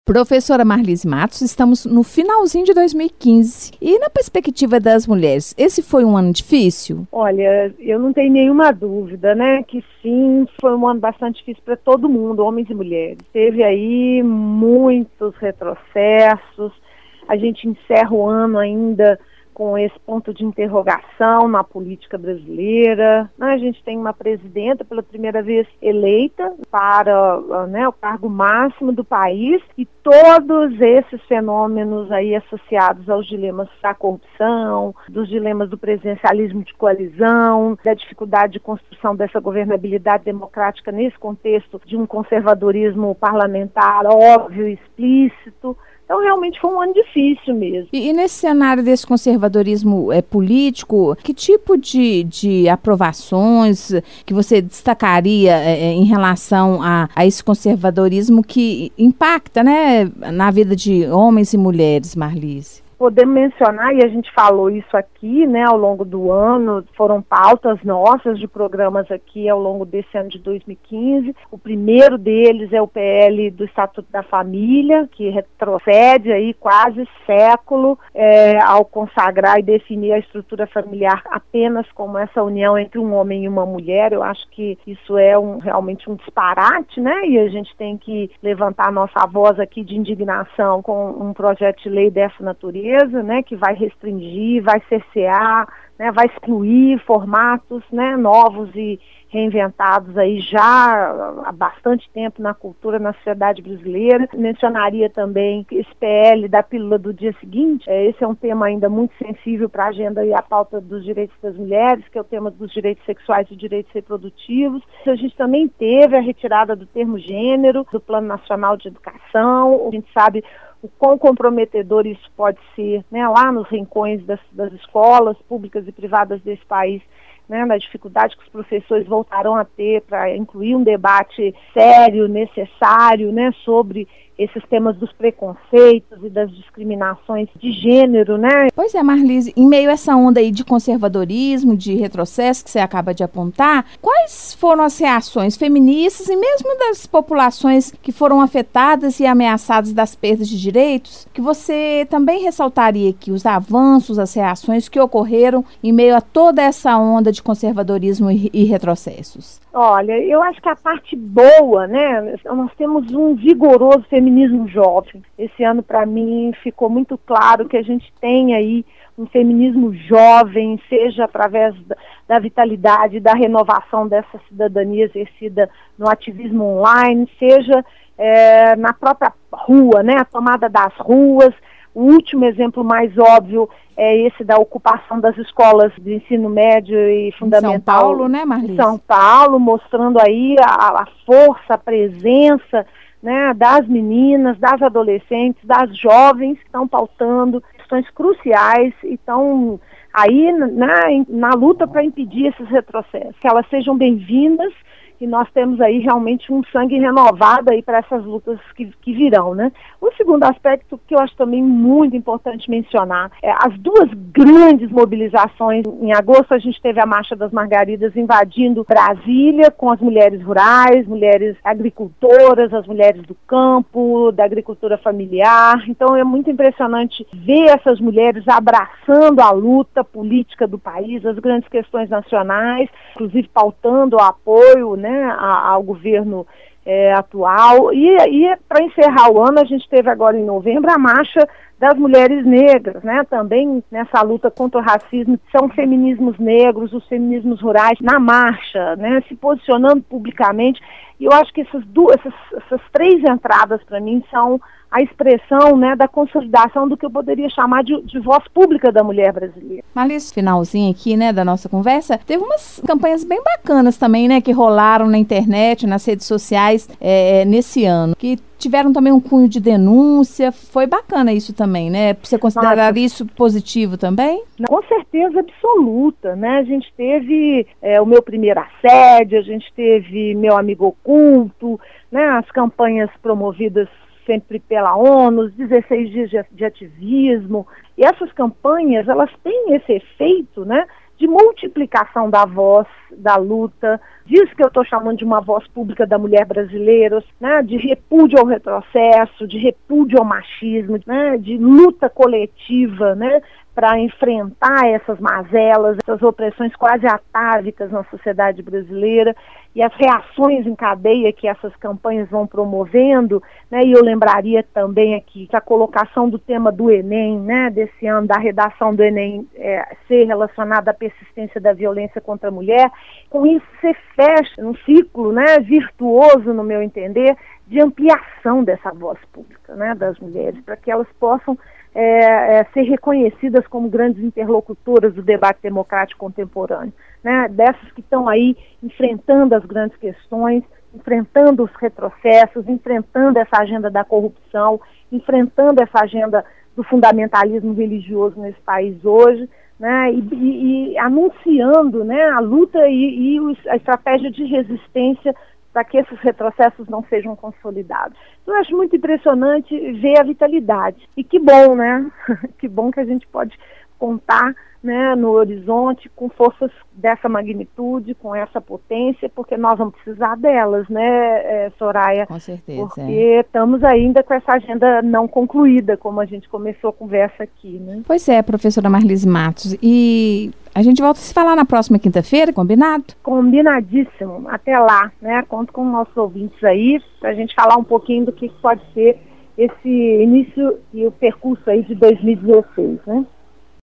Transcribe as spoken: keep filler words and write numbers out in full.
Professora Marlise Matos, estamos no finalzinho de dois mil e quinze e na perspectiva das mulheres, esse foi um ano difícil? Olha, eu não tenho nenhuma dúvida, né, que sim, foi um ano bastante difícil para todo mundo, homens e mulheres. Teve aí muitos retrocessos, a gente encerra o ano ainda com esse ponto de interrogação na política brasileira. A gente tem uma presidenta pela primeira vez eleita para, né, o cargo máximo do país, e todos esses fenômenos aí associados aos dilemas da corrupção, dos dilemas do presidencialismo de coalizão, da dificuldade de construção dessa governabilidade democrática nesse contexto de um conservadorismo parlamentar óbvio e explícito. Então, realmente foi um ano difícil mesmo. E, e nesse cenário desse conservadorismo é, político, que tipo de, de aprovações que você destacaria é, em relação a, a esse conservadorismo que impacta, né, na vida de homens e mulheres, Marlise? Podemos mencionar, e a gente falou isso aqui, né, ao longo do ano, foram pautas nossas de programas aqui ao longo desse ano de dois mil e quinze. O primeiro deles é o P L do Estatuto da Família, que retrocede aí quase século é, ao consagrar e definir a estrutura familiar apenas como essa união entre um homem e uma mulher. Eu acho que isso é um, realmente um disparate, né, e a gente tem que levantar a nossa voz aqui de indignação com um projeto de lei dessa natureza, né, que vai restringir, vai cercear, né, vai excluir formatos, né, novos e reinventados aí já há bastante tempo na cultura, na sociedade brasileira. Mencionaria também esse P L da pílula do dia seguinte. Esse é um tema ainda muito sensível para a agenda e a pauta dos direitos das mulheres, que é o tema dos direitos sexuais e direitos reprodutivos. A gente também teve a retirada do termo gênero do Plano Nacional de Educação. A gente sabe o quão comprometedor isso pode ser, né, lá nos rincões das, das escolas públicas e privadas desse país, né, na dificuldade que os professores voltarão a ter para incluir um debate sério, necessário, né, sobre esses temas dos preconceitos e das discriminações de gênero, né? Pois é, Marlise, em meio a essa onda aí de conservadorismo, de retrocesso que você acaba de apontar, quais foram as reações feministas e mesmo das populações que foram afetadas e ameaçadas das perdas de direitos, que você também ressaltaria aqui os avanços, as reações que ocorreram em meio a toda essa onda de conservadorismo e, e retrocessos? Olha, eu acho que a parte boa, né, nós temos um vigoroso feminismo jovem. Esse ano, para mim, ficou muito claro que a gente tem aí um feminismo jovem, seja através da, da vitalidade, da renovação dessa cidadania exercida no ativismo online, seja é, na própria rua, né, a tomada das ruas. O último exemplo mais óbvio é esse da ocupação das escolas de ensino médio e fundamental. São Paulo, né, Marlise? São Paulo, mostrando aí a, a força, a presença, né, das meninas, das adolescentes, das jovens que estão pautando questões cruciais e estão aí na, na luta para impedir esses retrocessos. Que elas sejam bem-vindas. E nós temos aí realmente um sangue renovado aí para essas lutas que, que virão, né? O segundo aspecto que eu acho também muito importante mencionar é as duas grandes mobilizações. Em agosto a gente teve a Marcha das Margaridas invadindo Brasília com as mulheres rurais, mulheres agricultoras, as mulheres do campo, da agricultura familiar. Então é muito impressionante ver essas mulheres abraçando a luta política do país, as grandes questões nacionais, inclusive pautando o apoio, né, ao governo é, atual. E, e para encerrar o ano, a gente teve agora em novembro a Marcha das Mulheres Negras, né, também nessa luta contra o racismo. São feminismos negros, os feminismos rurais na marcha, né, se posicionando publicamente. E eu acho que essas, duas, essas, essas três entradas, para mim, são a expressão, né, da consolidação do que eu poderia chamar de, de voz pública da mulher brasileira. Marlise, finalzinho aqui, né, da nossa conversa, teve umas campanhas bem bacanas também, né, que rolaram na internet, nas redes sociais é, nesse ano, que tiveram também um cunho de denúncia. Foi bacana isso também, né? Você considerar Nossa. isso positivo também? Com certeza absoluta, né? A gente teve é, o meu primeiro assédio, a gente teve meu amigo oculto, né? As campanhas promovidas sempre pela ONU, os dezesseis dias de, de ativismo. E essas campanhas, elas têm esse efeito, né, de multiplicação da voz, da luta, disso que eu estou chamando de uma voz pública da mulher brasileira, né, de repúdio ao retrocesso, de repúdio ao machismo, né, de luta coletiva, né, para enfrentar essas mazelas, essas opressões quase atávicas na sociedade brasileira e as reações em cadeia que essas campanhas vão promovendo, né, e eu lembraria também aqui que a colocação do tema do Enem, né, desse ano, da redação do Enem é, ser relacionada à persistência da violência contra a mulher, com isso você fecha um ciclo, né, virtuoso, no meu entender, de ampliação dessa voz pública, né, das mulheres, para que elas possam É, é, ser reconhecidas como grandes interlocutoras do debate democrático contemporâneo, né? Dessas que estão aí enfrentando as grandes questões, enfrentando os retrocessos, enfrentando essa agenda da corrupção, enfrentando essa agenda do fundamentalismo religioso nesse país hoje, né? E, e, e anunciando, né, a luta e, e os, a estratégia de resistência para que esses retrocessos não sejam consolidados. Então, eu acho muito impressionante ver a vitalidade. E que bom, né? Que bom que a gente pode contar, né, no horizonte com forças dessa magnitude, com essa potência, porque nós vamos precisar delas, né, é, Soraya? Com certeza. Porque é. estamos ainda com essa agenda não concluída, como a gente começou a conversa aqui, né? Pois é, professora Marlise Matos. E a gente volta a se falar na próxima quinta-feira, combinado? Combinadíssimo. Até lá, né? Conto com nossos ouvintes aí, para a gente falar um pouquinho do que pode ser esse início e o percurso aí de dois mil e dezesseis, né?